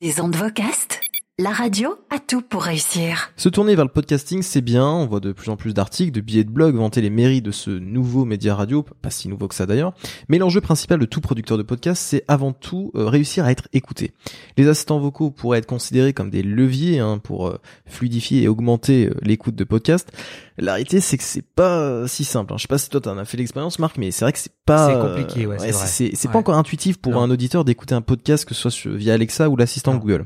Les ondes Vocast, la radio a tout pour réussir. Se tourner vers le podcasting, c'est bien, on voit de plus en plus d'articles, de billets de blog vanter les mérites de ce nouveau média radio, pas si nouveau que ça d'ailleurs, mais l'enjeu principal de tout producteur de podcast, c'est avant tout réussir à être écouté. Les assistants vocaux pourraient être considérés comme des leviers pour fluidifier et augmenter l'écoute de podcasts. La réalité, c'est que c'est pas si simple. Je sais pas si toi t'en as fait l'expérience, Marc, mais c'est vrai que c'est pas... C'est compliqué, ouais, c'est vrai. C'est pas encore intuitif pour un auditeur d'écouter un podcast, que ce soit via Alexa ou l'assistant Google.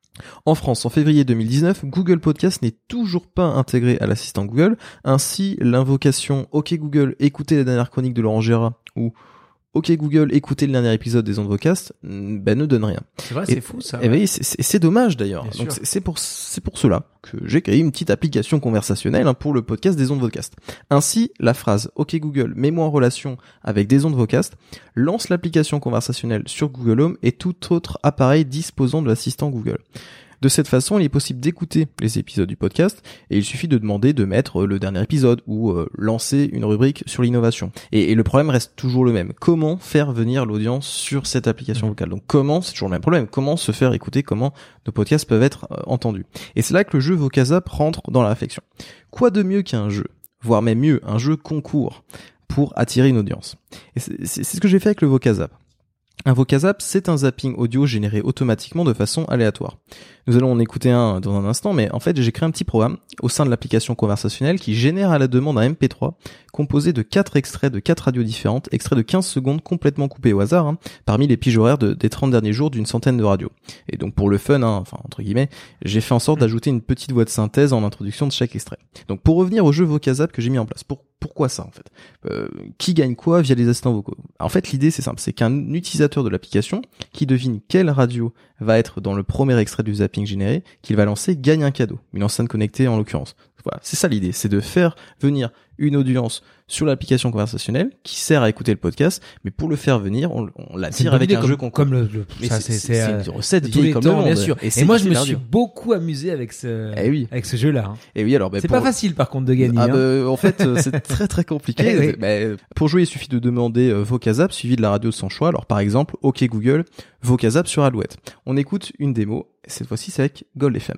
En France, en février 2019, Google Podcast n'est toujours pas intégré à l'assistant Google. Ainsi, l'invocation « Ok Google, écoutez la dernière chronique de Laurent Gérard » ou « Ok Google, écoutez le dernier épisode des ondes Vocast » ne donne rien. C'est vrai, c'est fou ça. Et oui, c'est dommage d'ailleurs. Bien Donc sûr. c'est pour cela que j'ai créé une petite application conversationnelle pour le podcast des ondes Vocast. Ainsi, la phrase « Ok Google, mets-moi en relation avec des ondes Vocast » lance l'application conversationnelle sur Google Home et tout autre appareil disposant de l'assistant Google. De cette façon, il est possible d'écouter les épisodes du podcast et il suffit de demander de mettre le dernier épisode ou lancer une rubrique sur l'innovation. Et le problème reste toujours le même. Comment faire venir l'audience sur cette application vocale? Donc c'est toujours le même problème. Comment se faire écouter? Comment nos podcasts peuvent être entendus? Et c'est là que le jeu Vocazap rentre dans la réflexion. Quoi de mieux qu'un jeu, voire même mieux, un jeu concours pour attirer une audience? Et c'est ce que j'ai fait avec le Vocazap. Un Vocazap, c'est un zapping audio généré automatiquement de façon aléatoire. Nous allons en écouter un dans un instant, mais en fait, j'ai créé un petit programme au sein de l'application conversationnelle qui génère à la demande un MP3 composé de 4 extraits de 4 radios différentes, extraits de 15 secondes complètement coupés au hasard, parmi les piges horaires des 30 derniers jours d'une centaine de radios. Et donc pour le fun, entre guillemets, j'ai fait en sorte d'ajouter une petite voix de synthèse en introduction de chaque extrait. Donc pour revenir au jeu Vocazap que j'ai mis en place, pourquoi ça en fait? Qui gagne quoi via les assistants vocaux? En fait, l'idée c'est simple, c'est qu'un utilisateur de l'application qui devine quelle radio va être dans le premier extrait du zapping généré, qu'il va lancer, gagne un cadeau, une enceinte connectée en l'occurrence. Voilà, c'est ça l'idée, c'est de faire venir une audience sur l'application conversationnelle qui sert à écouter le podcast, mais pour le faire venir, on l'attire avec un jeu concours. Comme c'est une recette de tous les comme temps, le monde, bien sûr. Et moi, je me suis beaucoup amusé avec avec ce jeu-là. Et oui, alors c'est pas facile par contre de gagner. En fait, c'est très très compliqué. Pour jouer, il suffit de demander Vocazap suivi de la radio de son choix. Alors par exemple, OK Google, Vocazap sur Alouette. On écoute une démo. Cette fois-ci, c'est avec Gold FM.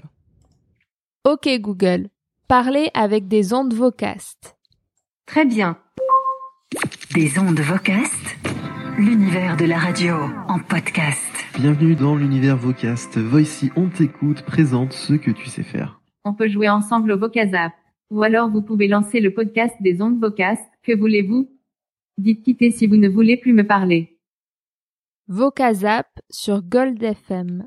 OK Google, parlez avec des ondes Vocast. Très bien. Des ondes Vocast, l'univers de la radio en podcast. Bienvenue dans l'univers Vocast. Voici On t'écoute présente ce que tu sais faire. On peut jouer ensemble au Vocazap. Ou alors vous pouvez lancer le podcast des ondes Vocast. Que voulez-vous? Dites quitter si vous ne voulez plus me parler. Vocazap sur Gold FM.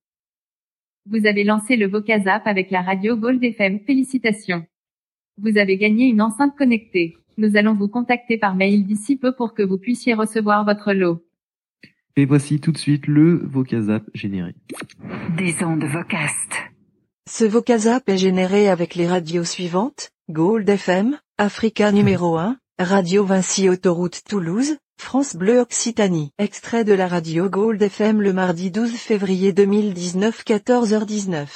Vous avez lancé le Vocazap avec la radio Gold FM. Félicitations. Vous avez gagné une enceinte connectée. Nous allons vous contacter par mail d'ici peu pour que vous puissiez recevoir votre lot. Et voici tout de suite le Vocazap généré. Des ondes Vocast. Ce Vocazap est généré avec les radios suivantes: Gold FM, Africa numéro 1, Radio Vinci Autoroute Toulouse, France Bleu Occitanie. Extrait de la radio Gold FM le mardi 12 février 2019 14h19.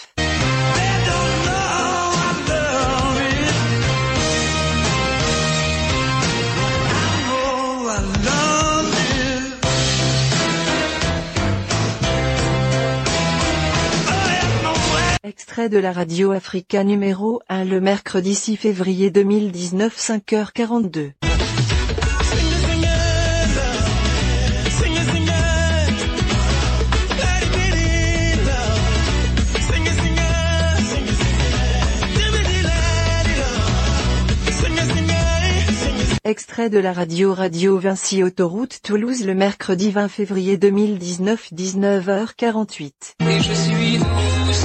Extrait de la radio Africa numéro 1 le mercredi 6 février 2019 5h42. Extrait de la radio Vinci Autoroute Toulouse le mercredi 20 février 2019 19h48. Et je suis douce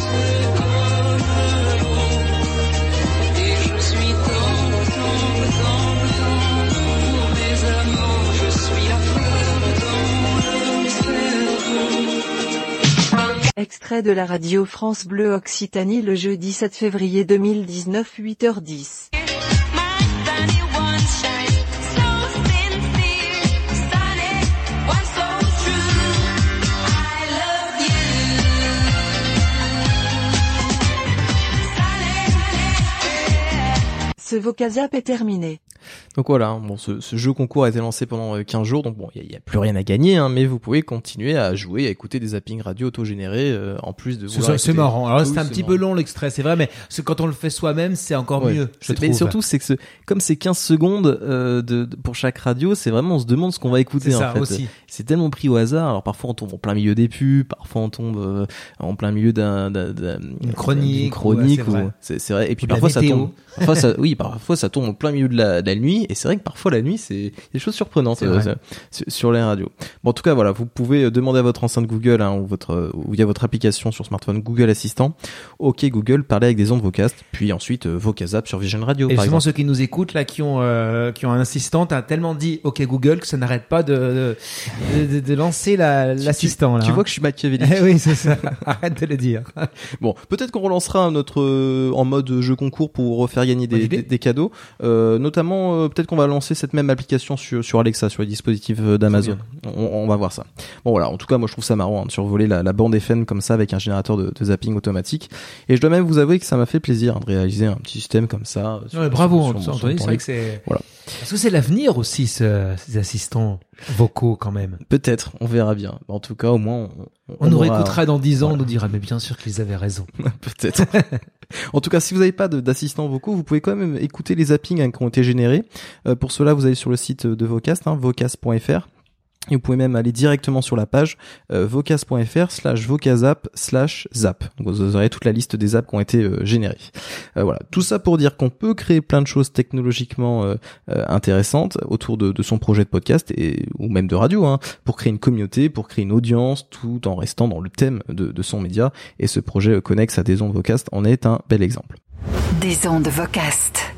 et je suis dans mes amants, je suis la fleur dans le cerveau. Extrait de la radio France Bleu Occitanie le jeudi 7 février 2019 8h10. Ce Vocazap est terminé. Donc voilà, bon, ce jeu concours a été lancé pendant 15 jours, donc bon, il y a plus rien à gagner, hein, mais vous pouvez continuer à jouer, à écouter des zappings radio auto-générés, en plus de vouloir c'est marrant. Alors c'était un petit marrant. Peu long l'extrait, c'est vrai, mais quand on le fait soi-même, c'est encore mieux, je trouve. Mais surtout, c'est que comme c'est 15 secondes pour chaque radio, c'est vraiment, on se demande ce qu'on va écouter, c'est ça, en fait. Aussi. C'est tellement pris au hasard, alors parfois on tombe en plein milieu des pubs, parfois on tombe en plein milieu d'une chronique, c'est vrai. Et puis parfois ça tombe, parfois ça tombe en plein milieu de la nuit, et c'est vrai que parfois la nuit, c'est des choses surprenantes sur les radios. Bon, en tout cas, voilà, vous pouvez demander à votre enceinte Google, hein, ou via votre application sur smartphone Google Assistant, OK Google, parler avec des ondes Vocast, puis ensuite Vocazap sur Vision Radio. Et par justement, exemple. ceux qui nous écoutent là, qui ont un assistant, t'as tellement dit OK Google que ça n'arrête pas de lancer l'assistant là. Tu vois que je suis machiavélique. Oui, c'est ça. Arrête de le dire. Bon, peut-être qu'on relancera notre en mode jeu concours pour refaire gagner des cadeaux. Notamment, peut-être qu'on va lancer cette même application sur Alexa, sur les dispositifs d'Amazon. On va voir ça. Bon voilà, en tout cas, moi je trouve ça marrant, hein, de survoler la bande FM comme ça avec un générateur de zapping automatique. Et je dois même vous avouer que ça m'a fait plaisir, hein, de réaliser un petit système comme ça. Bravo, Anthony. C'est vrai que c'est. Voilà. Est-ce que c'est l'avenir aussi, ces assistants vocaux quand même? Peut-être, on verra bien. En tout cas, au moins, on nous réécoutera dans 10 ans, on nous dira, mais bien sûr qu'ils avaient raison. Peut-être. En tout cas, si vous n'avez pas d'assistants vocaux, vous pouvez quand même écouter les zappings, hein, qui ont été générés. Pour cela, vous allez sur le site de Vocast, hein, vocast.fr. Et vous pouvez même aller directement sur la page vocast.fr/vocazap/zap. Donc vous aurez toute la liste des apps qui ont été générées. Voilà, tout ça pour dire qu'on peut créer plein de choses technologiquement intéressantes autour de son projet de podcast ou même de radio, hein, pour créer une communauté, pour créer une audience, tout en restant dans le thème de son média. Et ce projet Connex à des ondes Vocast en est un bel exemple. Des ondes Vocast.